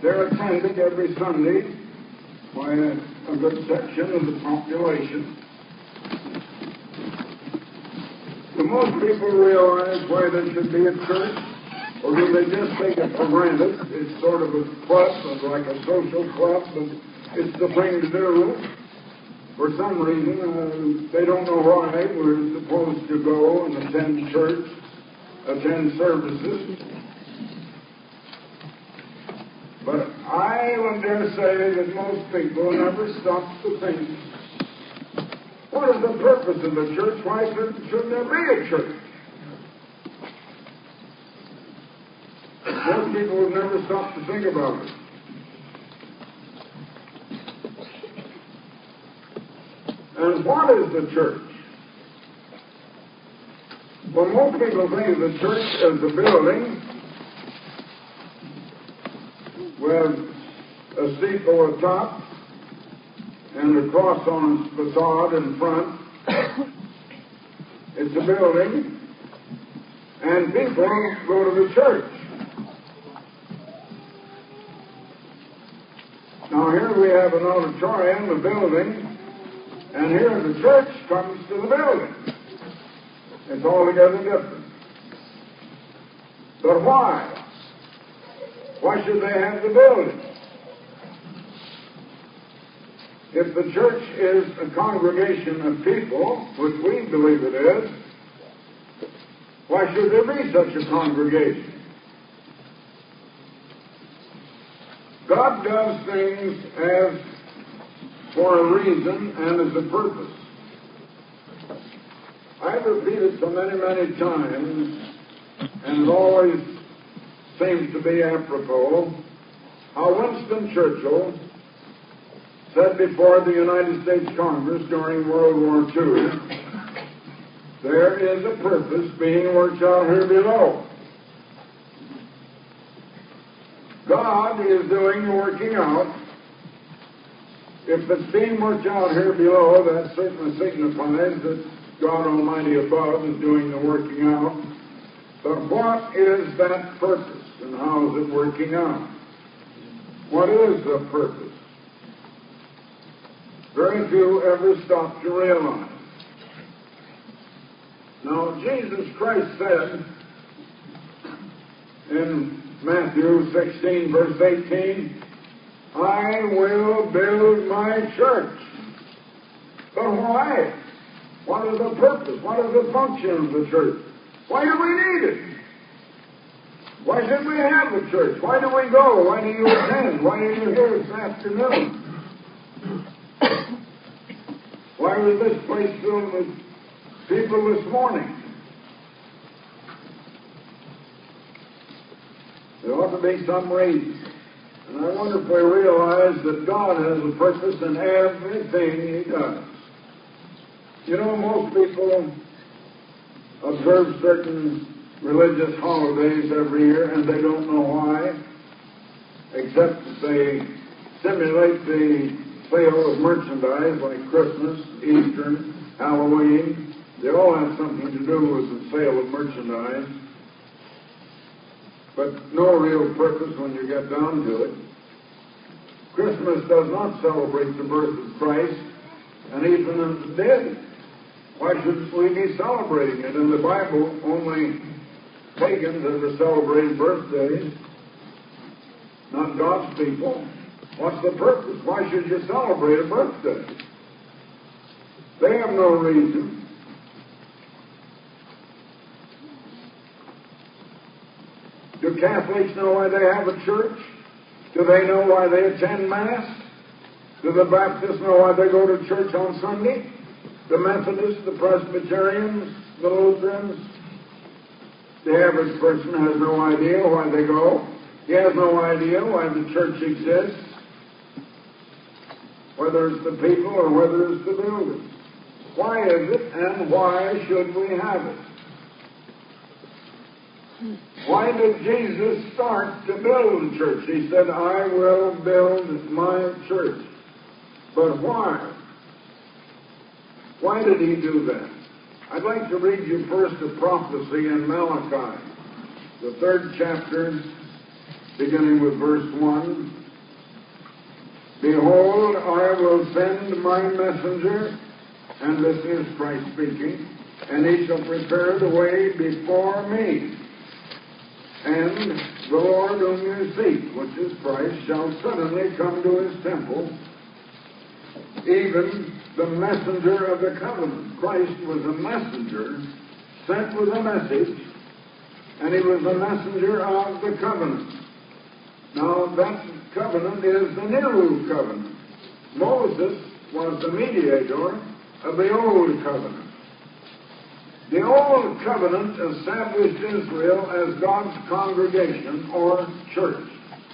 they're attended every Sunday by a good section of the population. Do most people realize why there should be a church? Or do they just take it for granted? It's sort of a club, like a social club, but it's the thing to do. For some reason, they don't know why we're supposed to go and attend church, attend services. But I would dare say that most people never stop to think, what is the purpose of the church? Why should there be a church? Most people have never stopped to think about it. And what is the church? Well, most people think of the church as a building with a steeple atop and a cross on its facade in front. It's a building, and people go to the church. Now here we have an auditorium, a building, and here the church comes to the building. It's altogether different. But why? Why should they have the building? If the church is a congregation of people, which we believe it is, why should there be such a congregation? God does things as for a reason and as a purpose. I've repeated so many, many times, and it always seems to be apropos, how Winston Churchill said before the United States Congress during World War II, there is a purpose being worked out here below. God is doing the working out. If it's being worked out here below, that certainly signifies that God Almighty above is doing the working out. But what is that purpose, and how is it working out? What is the purpose? Very few ever stop to realize. Now, Jesus Christ said in Matthew 16, verse 18, I will build my church. But why? What is the purpose? What is the function of the church? Why do we need it? Why should we have a church? Why do we go? Why do you attend? Why are you here this afternoon? Why was this place filled with people this morning? There ought to be some reason. And I wonder if we realize that God has a purpose in everything He does. You know, most people observe certain religious holidays every year, and they don't know why, except that they simulate the sale of merchandise like Christmas, Easter, Halloween. They all have something to do with the sale of merchandise. But no real purpose when you get down to it. Christmas does not celebrate the birth of Christ, and even if it did, why should we be celebrating it? In the Bible, only pagans ever celebrated birthdays, not God's people. What's the purpose? Why should you celebrate a birthday? They have no reason. Do Catholics know why they have a church? Do they know why they attend Mass? Do the Baptists know why they go to church on Sunday? The Methodists, the Presbyterians, the Lutherans? The average person has no idea why they go. He has no idea why the church exists, whether it's the people or whether it's the building. Why is it, and why should we have it? Why did Jesus start to build a church? He said, I will build my church. But why? Why did He do that? I'd like to read you first a prophecy in Malachi, the 3rd chapter beginning with verse 1. Behold, I will send my messenger, and this is Christ speaking, and he shall prepare the way before me. And the Lord whom you seek, which is Christ, shall suddenly come to his temple, even the messenger of the covenant. Christ was a messenger sent with a message, and he was a messenger of the covenant. Now, that covenant is the new covenant. Moses was the mediator of the old covenant. The old covenant established Israel as God's congregation or church.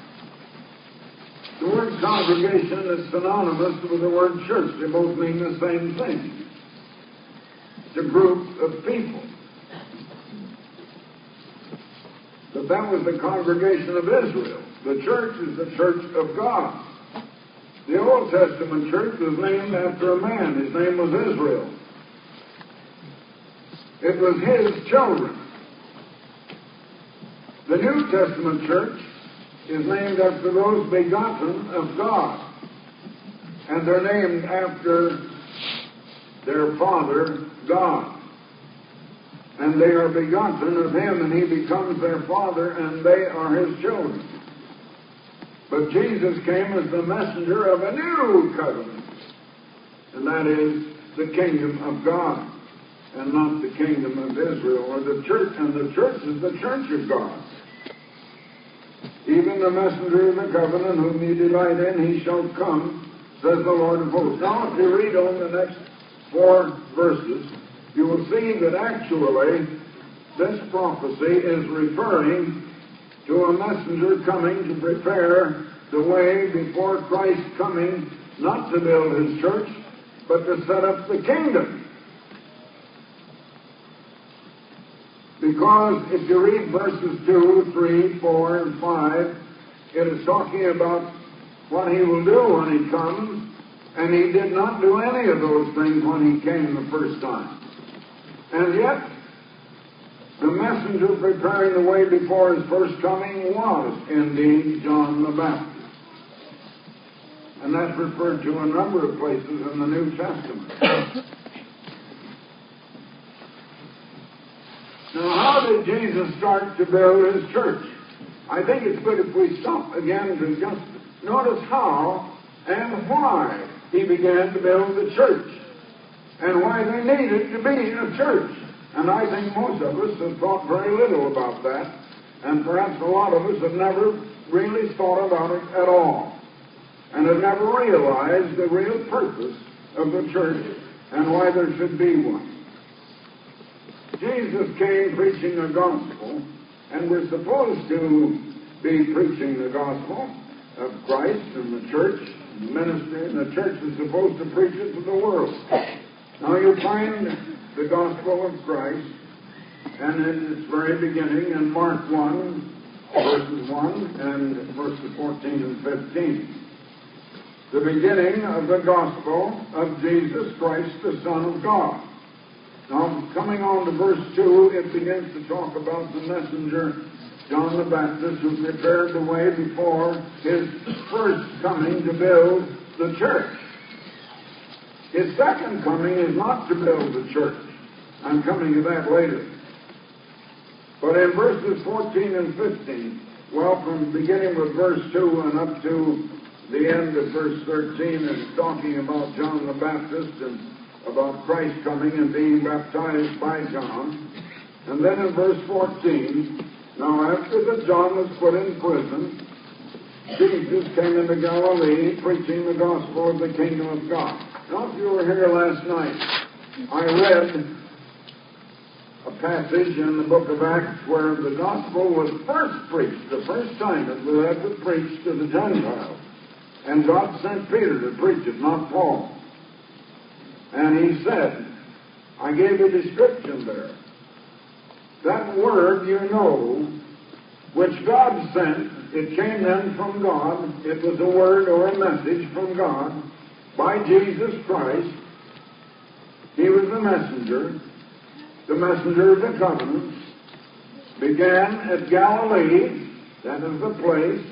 The word congregation is synonymous with the word church. They both mean the same thing. It's a group of people. But that was the congregation of Israel. The church is the church of God. The Old Testament church was named after a man. His name was Israel. It was his children. The New Testament church is named after those begotten of God. And they're named after their Father, God. And they are begotten of him, and he becomes their Father, and they are his children. But Jesus came as the messenger of a new covenant, and that is the kingdom of God, and not the kingdom of Israel, or the church, and the church is the church of God. Even the messenger of the covenant whom ye delight in, he shall come, says the Lord of hosts. Now, if you read on the next 4 verses, you will see that actually this prophecy is referring to a messenger coming to prepare the way before Christ coming, not to build his church, but to set up the kingdom. Because if you read verses 2, 3, 4, and 5, it is talking about what he will do when he comes, and he did not do any of those things when he came the first time. And yet, the messenger preparing the way before his first coming was indeed John the Baptist. And that's referred to a number of places in the New Testament. Now, how did Jesus start to build his church? I think it's good if we stop again to just notice how and why he began to build the church, and why they needed to be a church. And I think most of us have thought very little about that, and perhaps a lot of us have never really thought about it at all, and have never realized the real purpose of the church and why there should be one. Jesus came preaching a gospel, and we're supposed to be preaching the gospel of Christ and the church, and the ministry, and the church is supposed to preach it to the world. Now you find the gospel of Christ, and in its very beginning in Mark 1, verses 1 and verses 14 and 15. The beginning of the gospel of Jesus Christ, the Son of God. Now, coming on to verse 2, it begins to talk about the messenger, John the Baptist, who prepared the way before his first coming to build the church. His second coming is not to build the church. I'm coming to that later. But in verses 14 and 15, well, from beginning with verse 2 and up to the end of verse 13, it's talking about John the Baptist and about Christ coming and being baptized by John. And then in verse 14, now after that John was put in prison, Jesus came into Galilee preaching the gospel of the kingdom of God. Now, if you were here last night, I read a passage in the book of Acts where the gospel was first preached, the first time it was ever preached to the Gentiles. And God sent Peter to preach it, not Paul. And he said, I gave a description there. That word, you know, which God sent, it came then from God. It was a word or a message from God by Jesus Christ. He was the messenger of the covenant, began at Galilee, That is the place,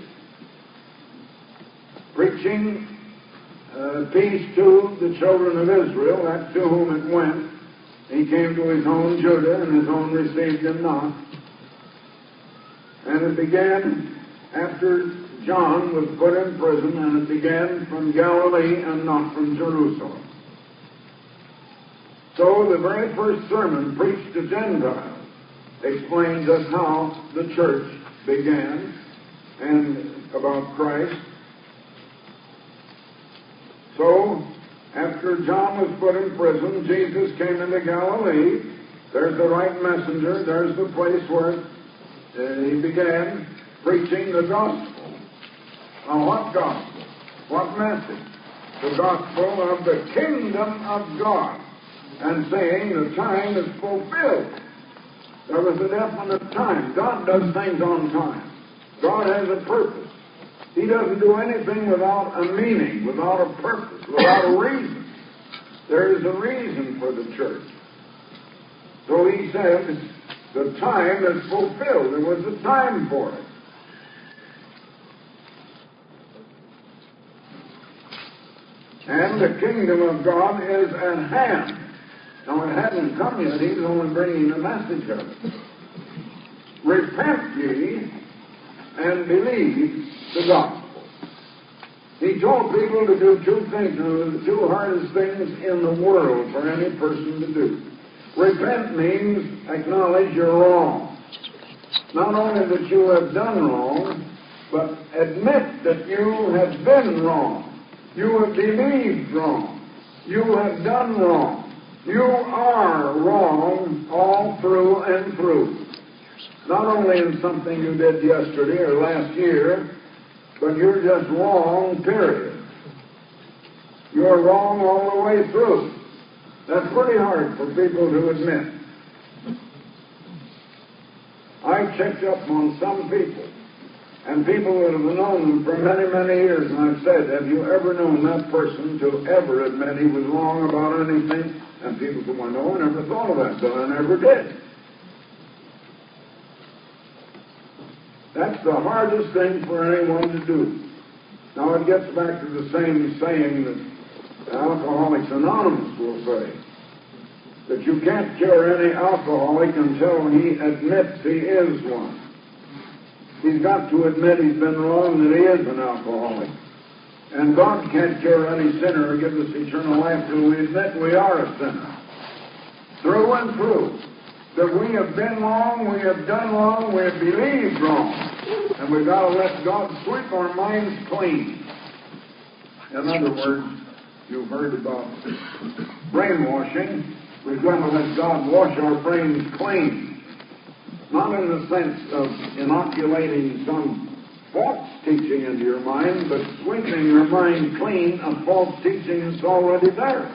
preaching peace to the children of Israel. That's to whom it went. He came to his own Judah, and his own received him not. And it began after John was put in prison, and it began from Galilee and not from Jerusalem. So the very first sermon preached to Gentiles explains us how the church began and about Christ. So, after John was put in prison, Jesus came into Galilee. There's the right messenger. There's the place where he began preaching the gospel. Now, what gospel? What message? The gospel of the kingdom of God. And saying the time is fulfilled. There was a definite time. God does things on time. God has a purpose. He doesn't do anything without a meaning, without a purpose, without a reason. There is a reason for the church. So he said, the time is fulfilled. There was a time for it. And the kingdom of God is at hand. Now, it hadn't come yet. He's only bringing the message of it. Repent ye and believe the gospel. He told people to do two things, the two hardest things in the world for any person to do. Repent means acknowledge you're wrong. Not only that you have done wrong, but admit that you have been wrong. You have believed wrong. You have done wrong. You are wrong all through and through. Not only in something you did yesterday or last year, but you're just wrong, period. You're wrong all the way through. That's pretty hard for people to admit. I checked up on some people, and people that have known them for many, many years, and I've said, have you ever known that person to ever admit he was wrong about anything? And people say, well, no, I never thought of that, but I never did. That's the hardest thing for anyone to do. Now, it gets back to the same saying that Alcoholics Anonymous will say, that you can't cure any alcoholic until he admits he is one. He's got to admit he's been wrong, that he is an alcoholic. And God can't cure any sinner or give us eternal life till we admit we are a sinner. Through and through. That we have been wrong, we have done wrong, we have believed wrong. And we've got to let God sweep our minds clean. In other words, you've heard about brainwashing. We've got to let God wash our brains clean. Not in the sense of inoculating some false teaching into your mind, but sweeping your mind clean of false teaching that's already there.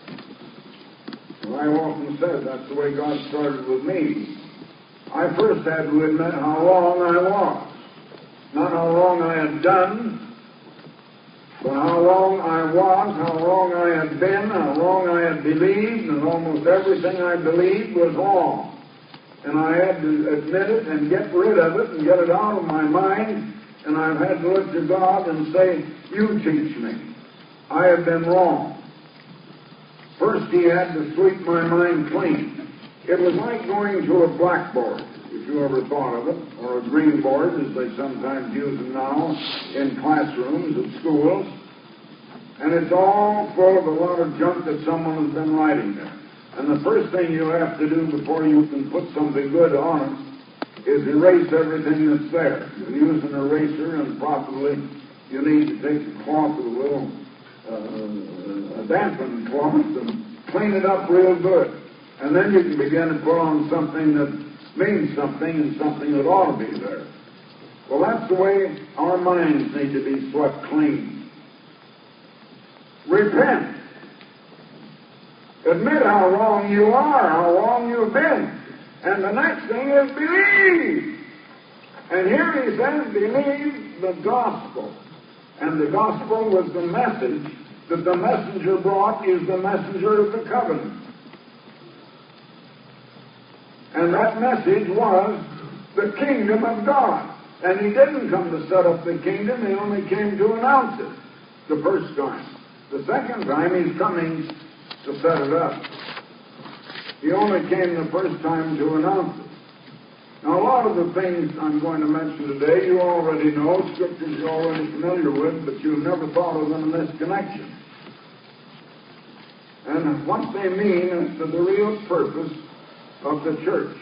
I've often said that's the way God started with me. I first had to admit how wrong I was. Not how wrong I had done, but how wrong I was, how wrong I had been, how wrong I had believed, and almost everything I believed was wrong. And I had to admit it and get rid of it and get it out of my mind, and I've had to look to God and say, you teach me. I have been wrong. First, he had to sweep my mind clean. It was like going to a blackboard, if you ever thought of it, or a green board, as they sometimes use them now in classrooms at schools. And it's all full of a lot of junk that someone has been writing there. And the first thing you have to do before you can put something good on it is erase everything that's there. You use an eraser, and probably you need to take the cloth with a little a dampened cloth and clean it up real good. And then you can begin to put on something that means something and something that ought to be there. Well, that's the way our minds need to be swept clean. Repent. Admit how wrong you are, how wrong you've been. And the next thing is believe. And here he says, believe the gospel. And the gospel was the message that the messenger brought, is the messenger of the covenant. And that message was the kingdom of God. And he didn't come to set up the kingdom, he only came to announce it the first time. The second time, he's coming to set it up. He only came the first time to announce it. Now, a lot of the things I'm going to mention today, you already know, scriptures you're already familiar with, but you've never thought of them in this connection. And what they mean is to the real purpose of the church.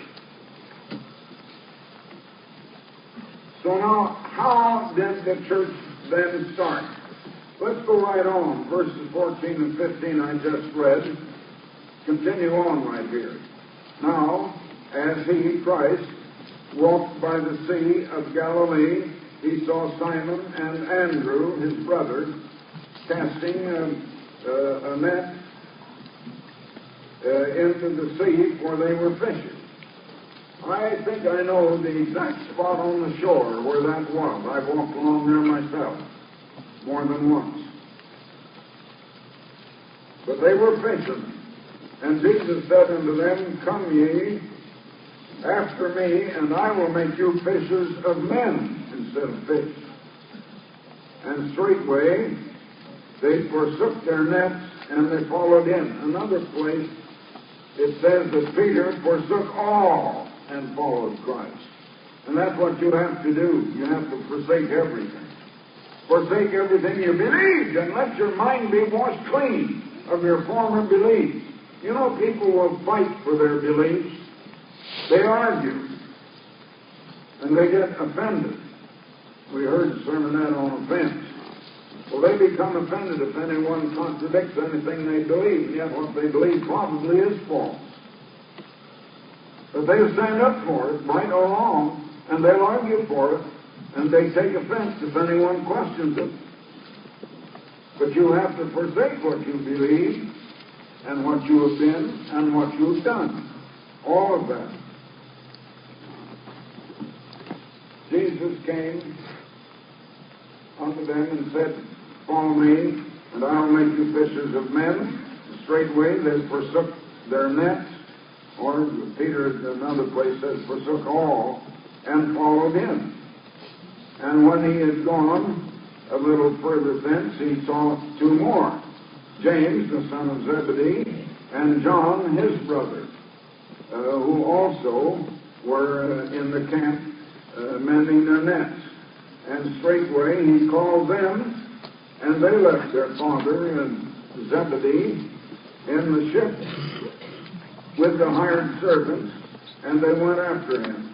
So now, how did the church then start? Let's go right on. Verses 14 and 15 I just read. Continue on right here. Now, as he, Christ, walked by the Sea of Galilee, he saw Simon and Andrew, his brother, casting a net into the sea, for they were fishing. I think I know the exact spot on the shore where that was. I've walked along there myself more than once. But they were fishing. And Jesus said unto them, Come ye after me, and I will make you fishers of men instead of fish. And straightway they forsook their nets, and they followed in. Another place, it says that Peter forsook all and followed Christ. And that's what you have to do. You have to forsake everything. Forsake everything you believed, and let your mind be washed clean of your former beliefs. You know, people will fight for their beliefs. They argue. And they get offended. We heard a sermonette on offense. Well, they become offended if anyone contradicts anything they believe, and yet what they believe probably is false. But they'll stand up for it, right or wrong, and they'll argue for it, and they take offense if anyone questions it. But you have to forsake what you believe, and what you have been, and what you've done. All of that. Jesus came unto them and said, Follow me, and I will make you fishers of men. And straightway they forsook their nets, or Peter, another place says, forsook all, and followed him. And when he had gone a little further thence, he saw two more, James, the son of Zebedee, and John, his brother, who also were in the camp mending their nets. And straightway he called them, and they left their father and Zebedee in the ship with the hired servants, and they went after him.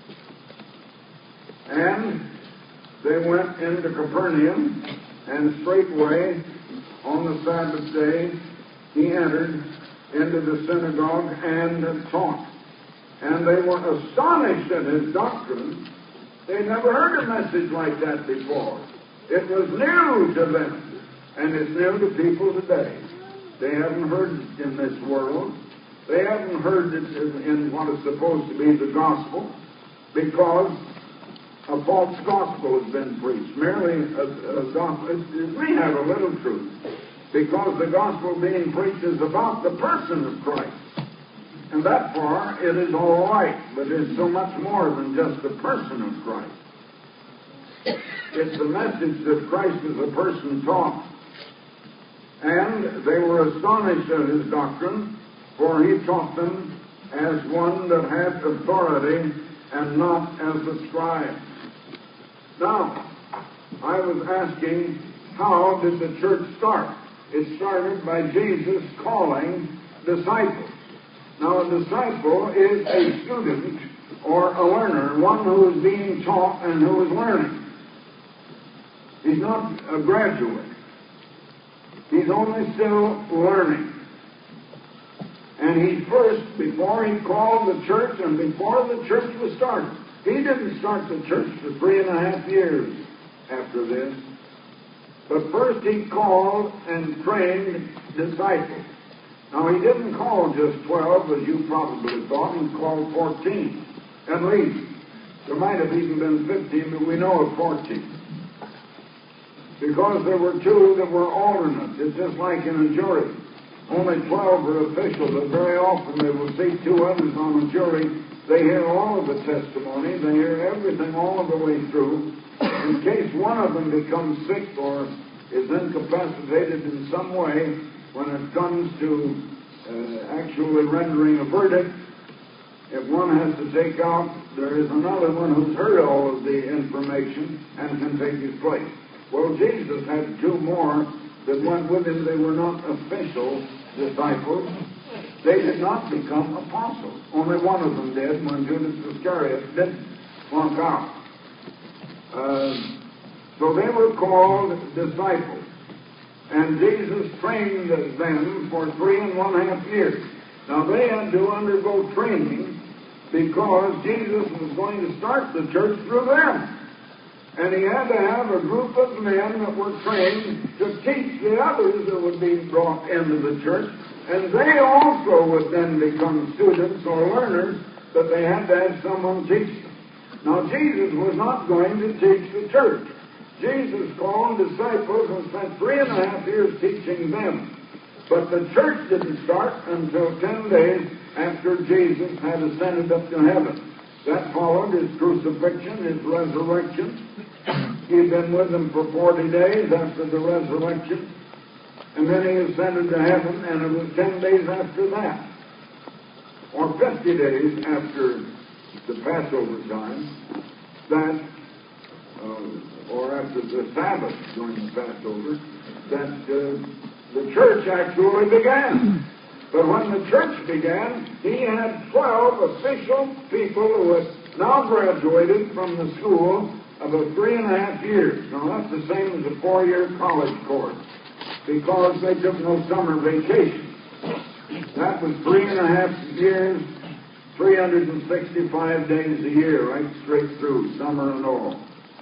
And they went into Capernaum, and straightway on the Sabbath day he entered into the synagogue and taught. And they were astonished at his doctrine. They never heard a message like that before. It was new to them, and it's new to people today. They haven't heard it in this world. They haven't heard it in what is supposed to be the gospel, because a false gospel has been preached. Merely a gospel. It may have a little truth, because the gospel being preached is about the person of Christ. And that far, it is all right, but it's so much more than just the person of Christ. It's the message that Christ is a person taught. And they were astonished at his doctrine, for he taught them as one that had authority and not as the scribes. Now, I was asking, how did the church start? It started by Jesus calling disciples. Now, a disciple is a student or a learner, one who is being taught and who is learning. He's not a graduate. He's only still learning. And he first, before he called the church and before the church was started, he didn't start the church for 3.5 years after this. But first he called and trained disciples. Now, he didn't call just 12, as you probably thought. He called 14, at least. There might have even been 15, but we know of 14. Because there were 2 that were alternates. It's just like in a jury. Only 12 are officials, but very often they will see 2 others on the jury They hear all of the testimony. They hear everything all of the way through. In case one of them becomes sick or is incapacitated in some way, when it comes to actually rendering a verdict, if one has to take out, there is another one who's heard all of the information and can take his place. Well, Jesus had two more that went with him. They were not official disciples. They did not become apostles. Only one of them did, when Judas Iscariot did flunk out. So they were called disciples. And Jesus trained them for 3.5 years. Now they had to undergo training because Jesus was going to start the church through them. And he had to have a group of men that were trained to teach the others that would be brought into the church. And they also would then become students or learners, but they had to have someone teach them. Now Jesus was not going to teach the church. Jesus called disciples and spent 3.5 years teaching them. But the church didn't start until 10 days after Jesus had ascended up to heaven. That followed his crucifixion, his resurrection. He'd been with them for 40 days after the resurrection. And then he ascended to heaven, and it was 10 days after that, or 50 days after the Passover time, that, or after the Sabbath during the Passover, that the church actually began. But when the church began, he had 12 official people who had now graduated from the school of 3.5 years. Now that's the same as a 4-year college course, because they took no summer vacation. That was 3.5 years, 365 days a year, right straight through, summer and all.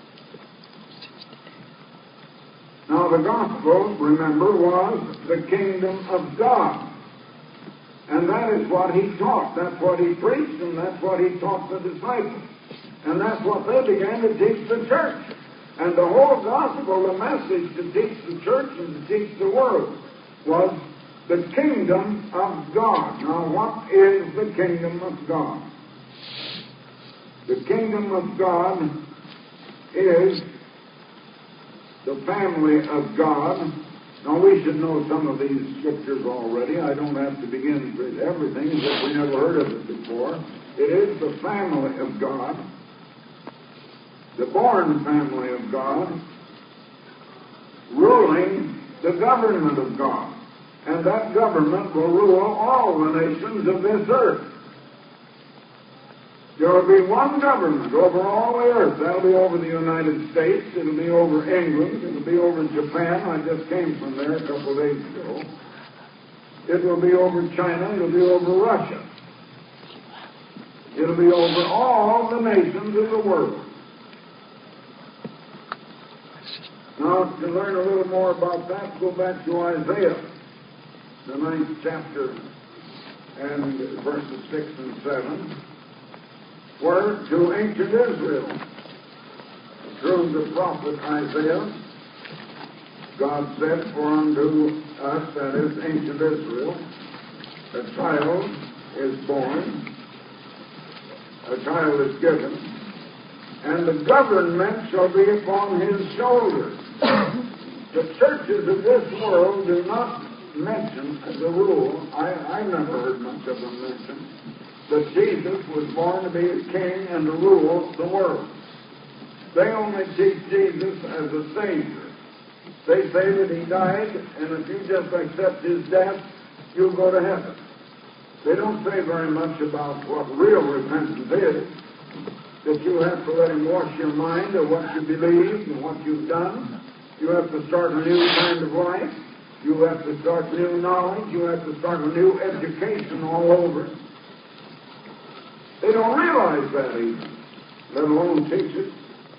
Now the gospel, remember, was the kingdom of God. And that is what he taught. That's what he preached, and that's what he taught the disciples. And that's what they began to teach the church. And the whole gospel, the message to teach the church and to teach the world, was the kingdom of God. Now, what is the kingdom of God? The kingdom of God is the family of God. Now, we should know some of these scriptures already. I don't have to begin with everything as if we never heard of it before. It is the family of God, the born family of God, ruling the government of God. And that government will rule all the nations of this earth. There will be one government over all the earth. That'll be over the United States. It'll be over England. It'll be over Japan. I just came from there a couple of days ago. It will be over China. It'll be over Russia. It'll be over all the nations of the world. Now, to learn a little more about that, go back to Isaiah, the 9th chapter, and verses 6 and 7. Where to ancient Israel, through the prophet Isaiah, God said, for unto us, that is ancient Israel, a child is born, a child is given, and the government shall be upon his shoulders. The churches of this world do not mention, as a rule, I never heard much of them mentioned, that Jesus was born to be a king and to rule the world. They only teach Jesus as a Savior. They say that he died, and if you just accept his death, you'll go to heaven. They don't say very much about what real repentance is, that you have to let him wash your mind of what you believe and what you've done. You have to start a new kind of life. You have to start new knowledge. You have to start a new education all over. They don't realize that even, let alone teach it.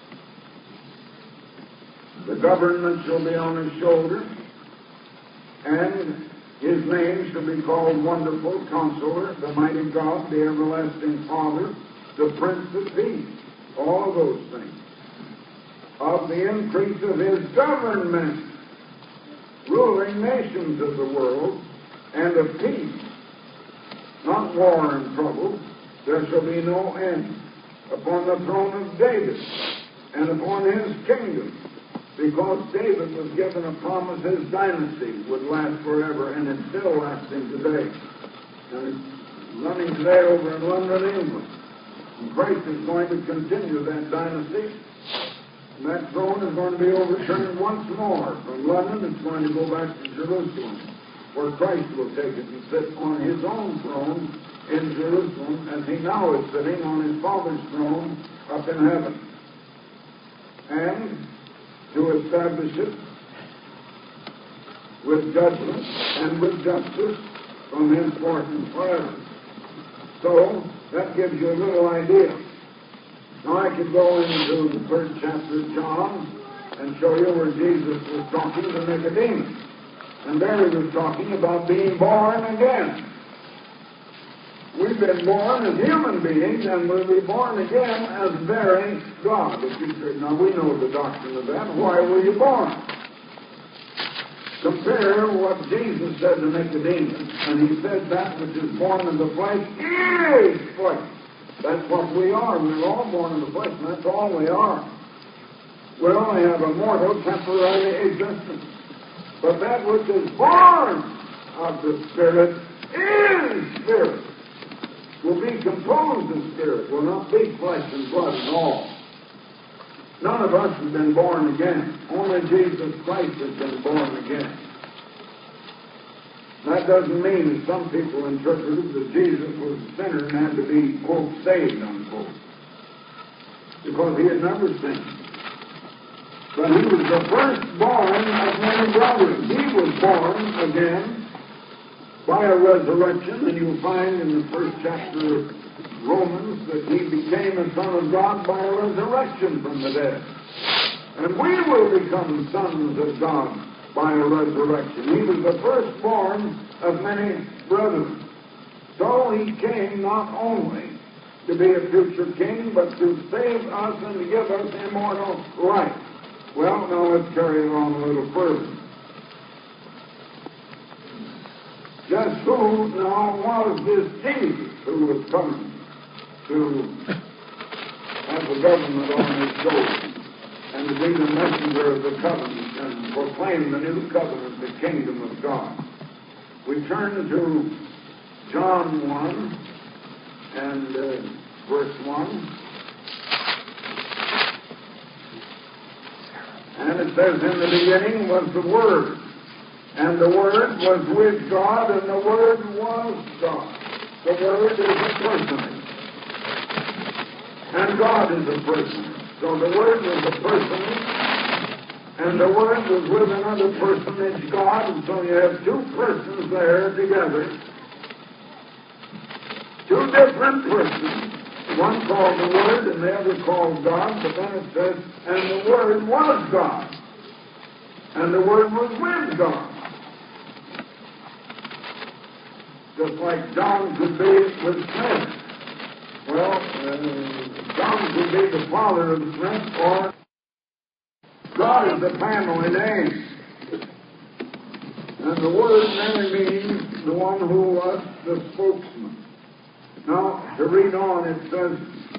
The government shall be on his shoulders, and his name shall be called Wonderful Counselor, the Mighty God, the Everlasting Father, the Prince of Peace. All of those things. Of the increase of his government, ruling nations of the world, and of peace, not war and trouble, there shall be no end upon the throne of David and upon his kingdom, because David was given a promise his dynasty would last forever, and it's still lasting today. And it's running today over in London, England. And Christ is going to continue that dynasty. And that throne is going to be overturned once more. From London, it's going to go back to Jerusalem, where Christ will take it and sit on his own throne in Jerusalem, as he now is sitting on his Father's throne up in heaven. And to establish it with judgment and with justice from henceforth and forever. So, that gives you a little idea. Now I could go into the 3rd chapter of John and show you where Jesus was talking to Nicodemus. And there he was talking about being born again. We've been born as human beings, and we'll be born again as very God. If you say, now we know the doctrine of that. Why were you born? Compare what Jesus said to Nicodemus, and he said that which is born of the flesh is flesh. That's what we are. We're all born of the flesh, and that's all we are. We only have a mortal, temporary existence. But that which is born of the Spirit is Spirit. Will be composed of Spirit, will not be flesh and blood at all. None of us have been born again. Only Jesus Christ has been born again. That doesn't mean that some people interpreted that Jesus was a sinner and had to be, quote, saved, unquote, because he had never sinned. But he was the firstborn of many brothers. He was born again by a resurrection, and you'll find in the 1st chapter of Romans that he became a son of God by a resurrection from the dead. And we will become sons of God by a resurrection. He was the firstborn of many brethren. So he came not only to be a future king, but to save us and to give us immortal life. Well, now let's carry it on a little further. Just who now was this Jesus who was coming to have the government on his shoulders and to be the messenger of the covenant and proclaim the new covenant, the kingdom of God? We turn to John 1 and verse 1. And it says, in the beginning was the Word, and the Word was with God, and the Word was God. The Word is a personage, and God is a personage. So the Word was a personage, and the Word was with another personage, God, and so you have two persons there together. Two different persons. One called the Word and the other called God, but then it says, and the Word was God. And the Word was with God. Just like John could be with Smith. Well, John could be the father of Smith, or God is the family name. And the Word merely means the one who was the spokesman. Now, to read on, it says,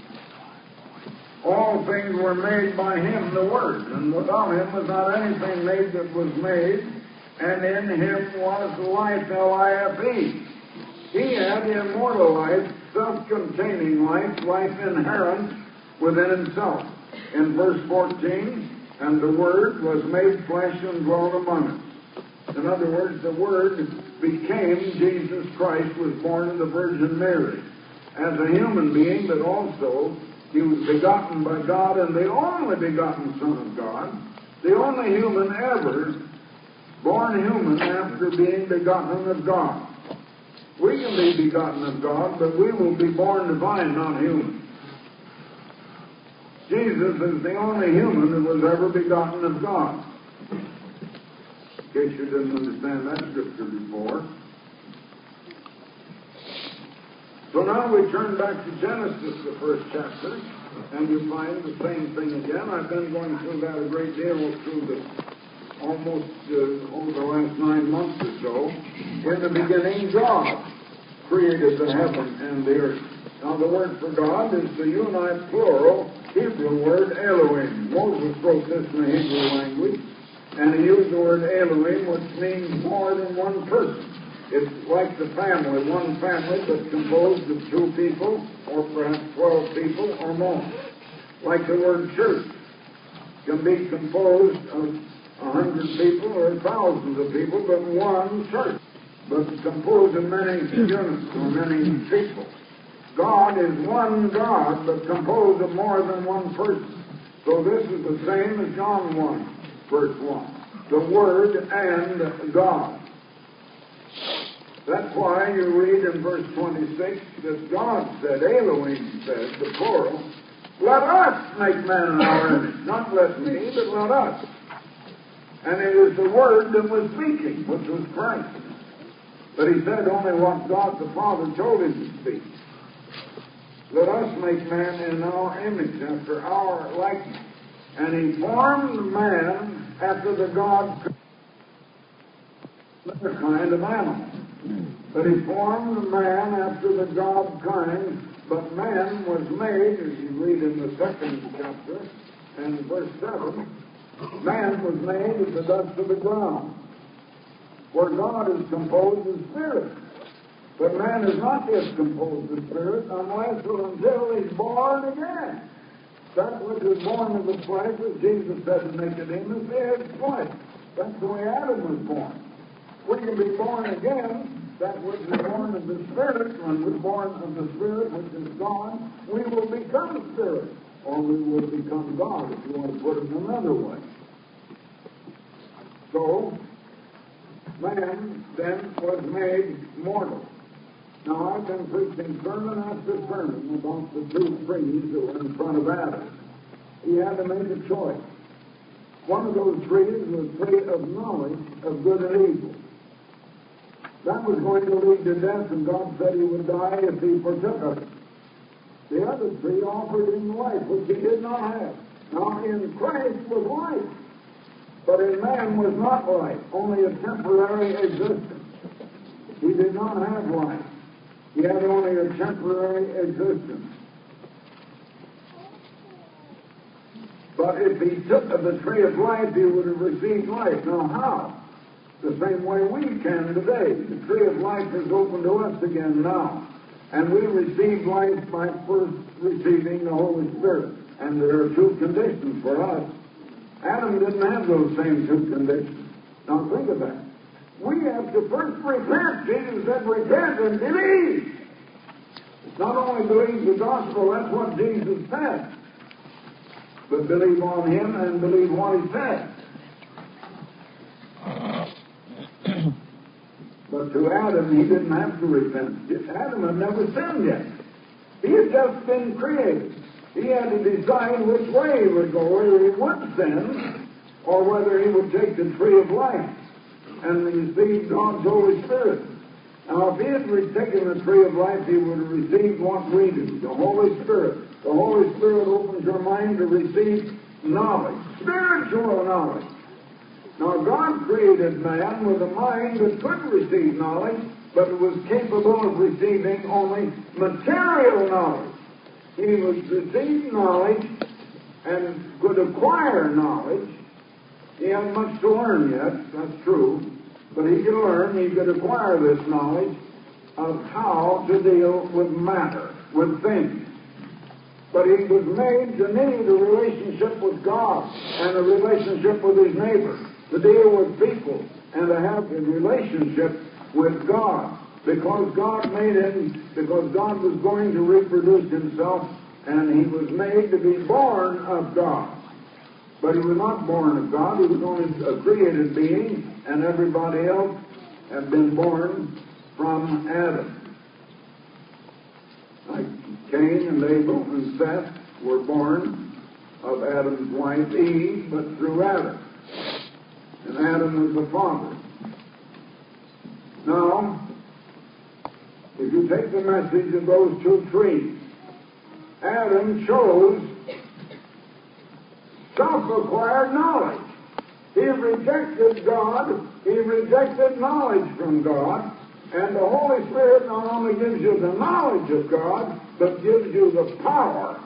all things were made by Him, the Word, and without Him was not anything made that was made, and in Him was life, L-I-F-E. He had immortal life, self-containing life, life inherent within Himself. In verse 14, and the Word was made flesh and dwelt among us. In other words, the Word became Jesus Christ, was born of the Virgin Mary as a human being, but also He was begotten by God and the only begotten Son of God, the only human ever born human after being begotten of God. We can be begotten of God, but we will be born divine, not human. Jesus is the only human that was ever begotten of God. In case you didn't understand that scripture before. So now we turn back to Genesis, the first chapter, and you find the same thing again. I've been going through that a great deal through almost over the last 9 months or so. In the beginning, God created the heaven and the earth. Now, the word for God is the unite plural Hebrew word Elohim. Moses wrote this in the Hebrew language, and he used the word Elohim, which means more than one person. It's like the family, one family that's composed of 2 people, or perhaps 12 people or more. Like the word church can be composed of 100 people or thousands of people, but one church, but composed of many units or many people. God is one God, but composed of more than one person. So this is the same as John 1, verse 1. The Word and God. That's why you read in verse 26 that God said, Elohim said, the plural, let us make man in our image. Not let me, but let us. And it is the Word that was speaking, which was Christ. But he said only what God the Father told him to speak. Let us make man in our image, after our likeness. And he formed man after the God, another kind of animal. But he formed man after the God kind, but man was made, as you read in the 2nd chapter, and verse 7, man was made of the dust of the ground. For God is composed of spirit. But man is not yet composed of spirit unless or until he's born again. That which is born of the flesh, as Jesus said to Nicodemus, is flesh. That's the way Adam was born. We can be born again, that which is born of the Spirit. When we're born of the Spirit, which is God, we will become Spirit. Or we will become God, if you want to put it another way. So, man then was made mortal. Now, I've been preaching sermon after sermon about the 2 trees that were in front of Adam. He had to make a choice. One of those trees was the tree of knowledge of good and evil. That was going to lead to death, and God said he would die if he partook of it. The other tree offered him life, which he did not have. Now, in Christ was life, but in man was not life, only a temporary existence. He did not have life. He had only a temporary existence. But if he took of the tree of life, he would have received life. Now, how? The same way we can today. The tree of life is open to us again now. And we receive life by first receiving the Holy Spirit. And there are 2 conditions for us. Adam didn't have those same 2 conditions. Now think of that. We have to first repent. Jesus said, repent and believe. It's not only believe the gospel, that's what Jesus said, but believe on him and believe what he said. But to Adam, he didn't have to repent. Adam had never sinned yet. He had just been created. He had to decide which way he would go, whether he would sin or whether he would take the tree of life and receive God's Holy Spirit. Now, if he had taken the tree of life, he would have received what we do, the Holy Spirit. The Holy Spirit opens your mind to receive knowledge, spiritual knowledge. Now, God created man with a mind that could receive knowledge, but it was capable of receiving only material knowledge. He would receive knowledge and could acquire knowledge. He had much to learn yet, that's true. But he could learn, he could acquire this knowledge of how to deal with matter, with things. But he was made to need a relationship with God and a relationship with his neighbor, to deal with people and to have a relationship with God. Because God made him, because God was going to reproduce himself, and he was made to be born of God. But he was not born of God, he was only a created being, and everybody else had been born from Adam. Like Cain and Abel and Seth were born of Adam's wife Eve, but through Adam. And Adam was the father. Now, if you take the message of those 2 trees, Adam chose self-acquired knowledge. He rejected God, he rejected knowledge from God, and the Holy Spirit not only gives you the knowledge of God, but gives you the power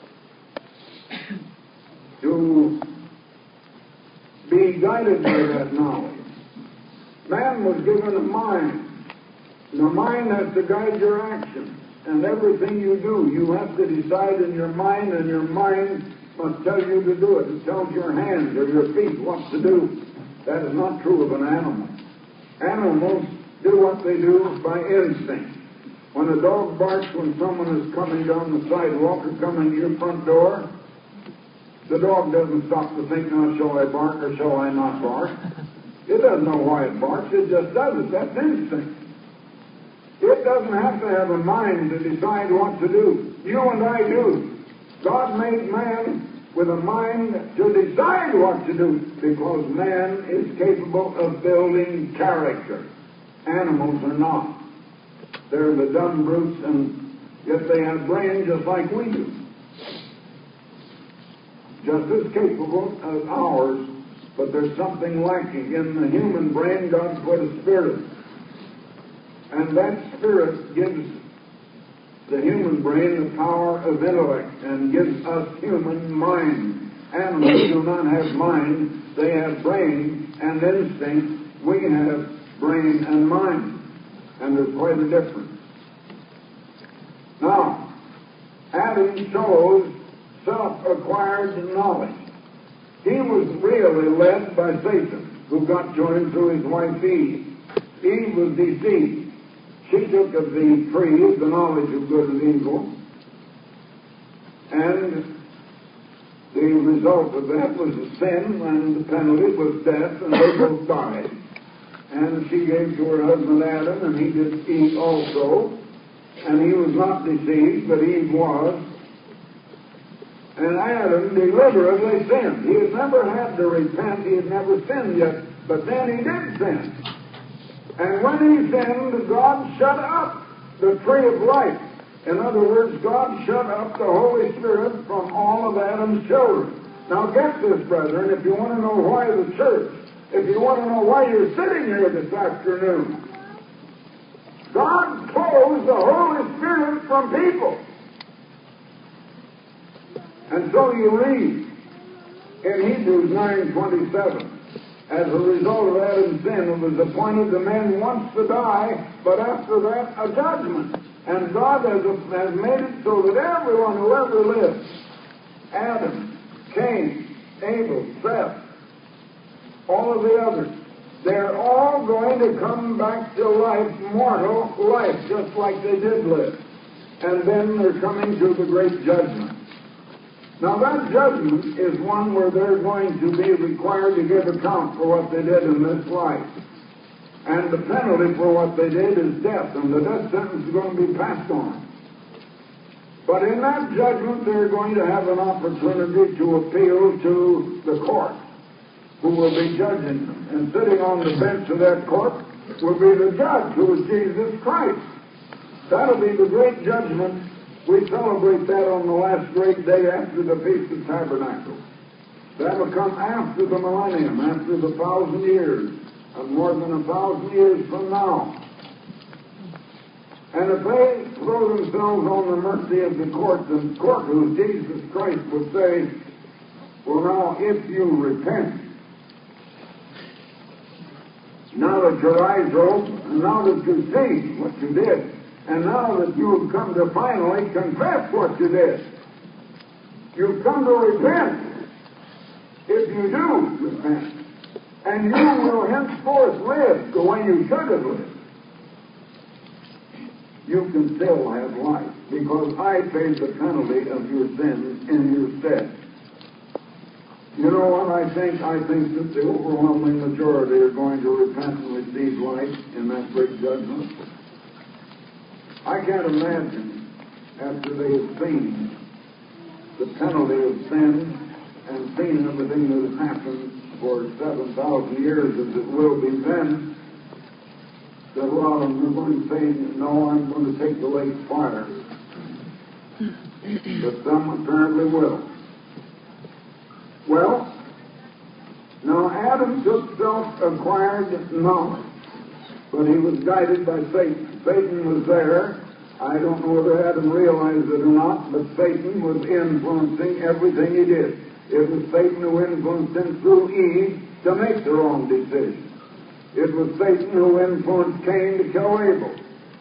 to be guided by that knowledge. Man was given a mind, and the mind has to guide your actions. And everything you do, you have to decide in your mind, and your mind must tell you to do it. It tells your hands or your feet what to do. That is not true of an animal. Animals do what they do by instinct. When a dog barks when someone is coming down the sidewalk or coming to your front door, the dog doesn't stop to think, now shall I bark or shall I not bark? It doesn't know why it barks, it just does it. That's instinct. It doesn't have to have a mind to decide what to do. You and I do. God made man with a mind to decide what to do, because man is capable of building character. Animals are not. They're the dumb brutes, and yet they have brains just like we do. Just as capable as ours, but there's something lacking. In the human brain, God put a spirit. And that spirit gives the human brain the power of intellect and gives us human mind. Animals do not have mind. They have brain and instinct. We have brain and mind. And there's quite a difference. Now, Adam chose self-acquired knowledge. He was really led by Satan, who got to him through his wife Eve. Eve was deceived. She took of the tree, the knowledge of good and evil, and the result of that was a sin, and the penalty was death, and they both died. And she gave to her husband Adam, and he did eat also, and he was not deceived, but Eve was. And Adam deliberately sinned. He had never had to repent, he had never sinned yet, but then he did sin. And when he sinned, God shut up the tree of life. In other words, God shut up the Holy Spirit from all of Adam's children. Now get this, brethren, if you want to know why the church, if you want to know why you're sitting here this afternoon, God closed the Holy Spirit from people. And so you read in Hebrews 9:27, as a result of Adam's sin, it was appointed to men once to die, but after that a judgment. And God has made it so that everyone who ever lived, Adam, Cain, Abel, Seth, all of the others, they're all going to come back to life, mortal life, just like they did live. And then they're coming to the great judgment. Now that judgment is one where they're going to be required to give account for what they did in this life. And the penalty for what they did is death, and the death sentence is going to be passed on. But in that judgment, they're going to have an opportunity to appeal to the court, who will be judging them. And sitting on the bench of that court will be the judge, who is Jesus Christ. That'll be the great judgment. We celebrate that on the last great day after the Feast of Tabernacles. That will come after the millennium, after the 1,000 years, and more than 1,000 years from now. And if they throw themselves on the mercy of the court, the court, who Jesus Christ would say, well, now, if you repent, now that your eyes are open, and now that you see what you did, and now that you've come to finally confess what you did, you've come to repent. If you do repent, and you will henceforth live the way you should have lived, you can still have life, because I paid the penalty of your sins in your stead. You know what I think? I think that the overwhelming majority are going to repent and receive life in that great judgment. I can't imagine, after they have seen the penalty of sin and seen everything that has happened for 7,000 years as it will be then, that a lot of them are going to say, no, I'm going to take the lake fire. But some apparently will. Well, now Adam took self-acquired knowledge, but he was guided by Satan. Satan was there, I don't know whether Adam realized it or not, but Satan was influencing everything he did. It was Satan who influenced him through Eve to make the wrong decision. It was Satan who influenced Cain to kill Abel.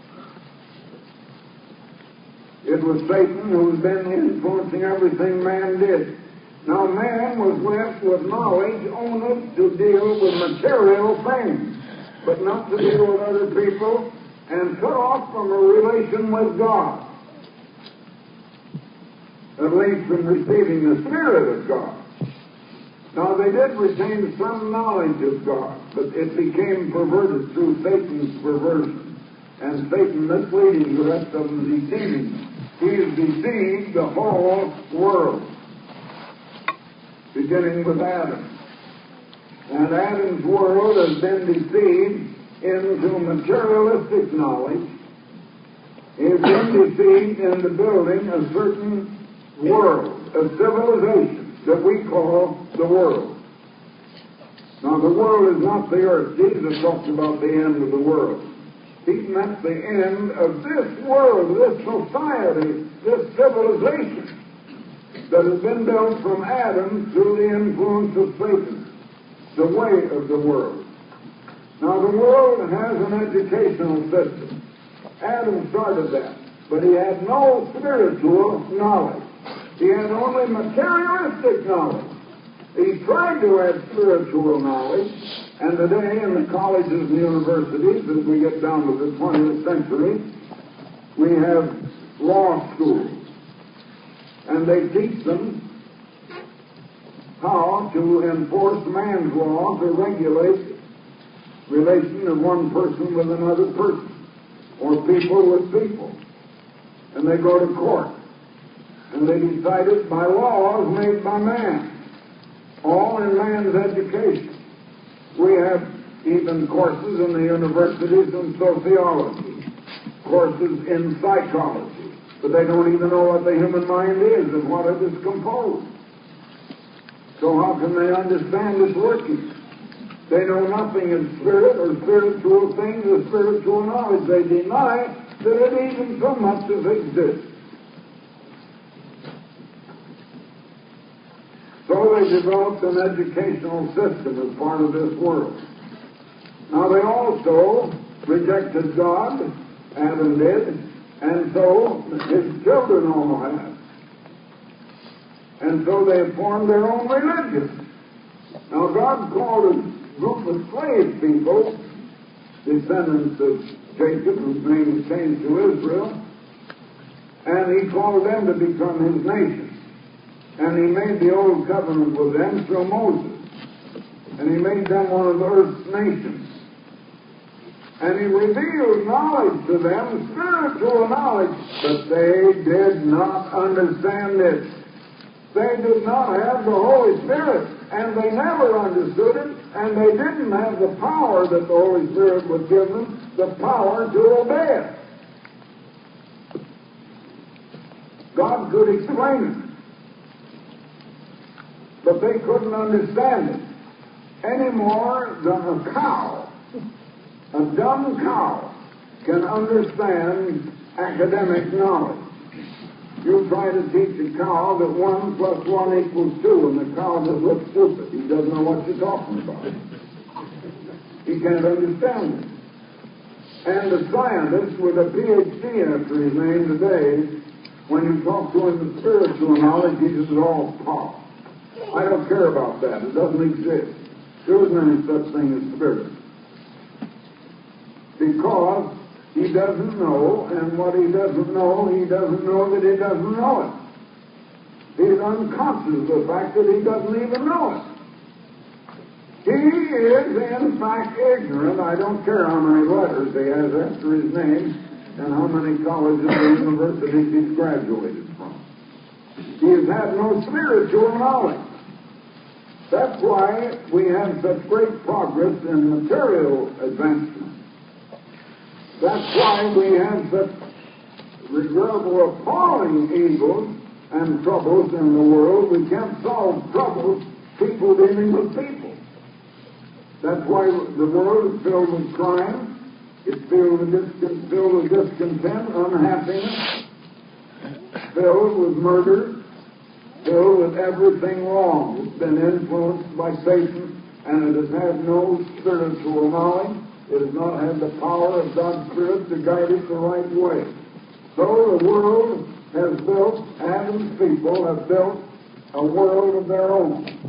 It was Satan who's been influencing everything man did. Now man was left with knowledge only to deal with material things, but not to deal with other people, and cut off from a relation with God, at least from receiving the Spirit of God. Now they did retain some knowledge of God, but it became perverted through Satan's perversion, and Satan misleading the rest of them, deceiving them. He has deceived the whole world, beginning with Adam. And Adam's world has been deceived into materialistic knowledge. He has been deceived into building a certain world, a civilization that we call the world. Now the world is not the earth. Jesus talked about the end of the world. He meant the end of this world, this society, this civilization that has been built from Adam through the influence of Satan, the way of the world. Now the world has an educational system. Adam started that, but he had no spiritual knowledge. He had only materialistic knowledge. He tried to add spiritual knowledge, and today in the colleges and universities, as we get down to the 20th century, we have law schools. And they teach them how to enforce man's law to regulate relation of one person with another person, or people with people. And they go to court, and they decide it by laws made by man, all in man's education. We have even courses in the universities in sociology, courses in psychology, but they don't even know what the human mind is and what it is composed. So how can they understand its working? They know nothing in spirit or spiritual things or spiritual knowledge. They deny that it even so much as exists. So they developed an educational system as part of this world. Now they also rejected God, Adam did, and so his children all have. And so they formed their own religion. Now God called a group of slave people, descendants of Jacob, whose name was changed to Israel, and he called them to become his nation. And he made the old covenant with them through Moses. And he made them one of the earth's nations. And he revealed knowledge to them, spiritual knowledge, but they did not understand it. They did not have the Holy Spirit, and they never understood it, and they didn't have the power that the Holy Spirit would give them, the power to obey it. God could explain it, but they couldn't understand it any more than a cow. A dumb cow can understand academic knowledge. You try to teach a cow that 1 + 1 = 2, and the cow just looks stupid. He doesn't know what you're talking about. He can't understand it. And the scientist with a PhD after his name today, when you talk to him in spiritual knowledge, he says, "Oh, pop. I don't care about that. It doesn't exist. There isn't any such thing as spirit." Because he doesn't know, and what he doesn't know that he doesn't know it. He's unconscious of the fact that he doesn't even know it. He is, in fact, ignorant. I don't care how many letters he has after his name and how many colleges and universities he's graduated from. He has had no spiritual knowledge. That's why we have such great progress in material advancement. That's why we have such regrettable, appalling evils and troubles in the world. We can't solve troubles, people dealing with people. That's why the world is filled with crime, It's filled with discontent, unhappiness, filled with murder, filled with everything wrong. It's been influenced by Satan, and it has had no spiritual knowledge. It has not had the power of God's Spirit to guide it the right way. So the world has built, Adam's people have built a world of their own.